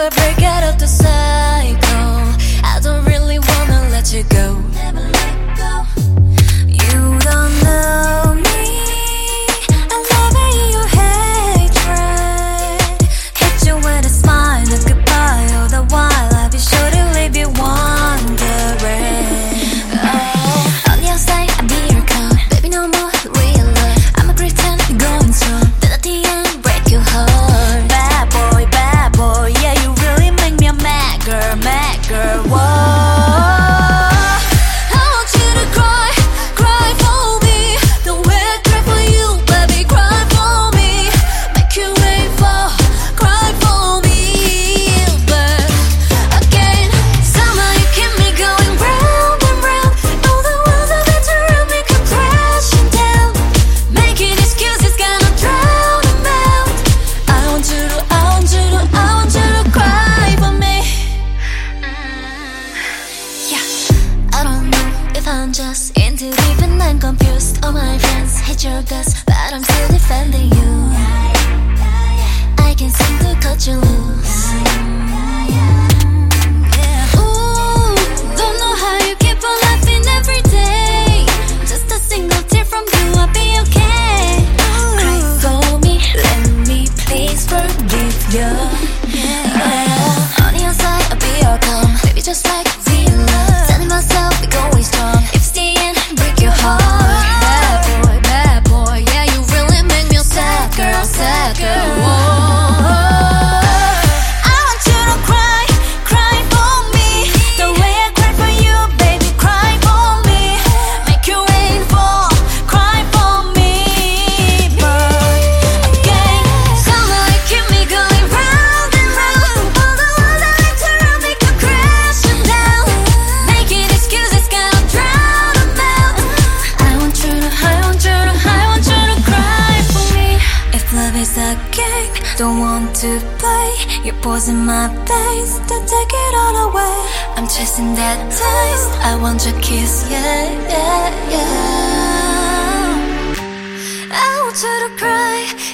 never break out of the cycle. I don't really wanna let you go. Never let go. You don't know me. I love your hatred. Hit you with a smile, a goodbye. All the while I'll be sure to leave you wondering. Oh. On the outside I'll be your calm. Baby, no more real love. I'ma pretend you're going strong. Then at the end break your heart. Bad boy, yeah, you really make me a mad girl, whoa. I want you to cry for me. The way I cry for you, baby, cry for me. Make you wait for, cry for me. But again, somehow you keep me going round and round. All the walls of it around me come crashing down. Making excuses gonna drown them out. I want you to cry for me. Yeah, I don't know if I'm just into deep and I'm confused. All my friends hate your guts, but I'm still defending you. I can't seem to cut you loose. Ooh, don't know how you keep on laughing every day. Just a single tear from you, I'll be okay. Cry for me, let me please forgive you. On the outside, I'll be your calm. Baby, just like real love. Telling myself we're going strong. If it's the end, break your heart. Bad boy, yeah, you really make me a sad girl, whoa. I want you to cry for me. The way I cry for you, baby, cry for me. Make you wait for, cry for me. But again, somehow you keep me going round and round. All the walls I like to run me come crashing down. Making excuses gonna drown them out. I want you to cry for me. If love is a game, don't want to play. You're poison my veins, to take it all away. I'm chasing that taste, I want your kiss, yeah. I want you to cry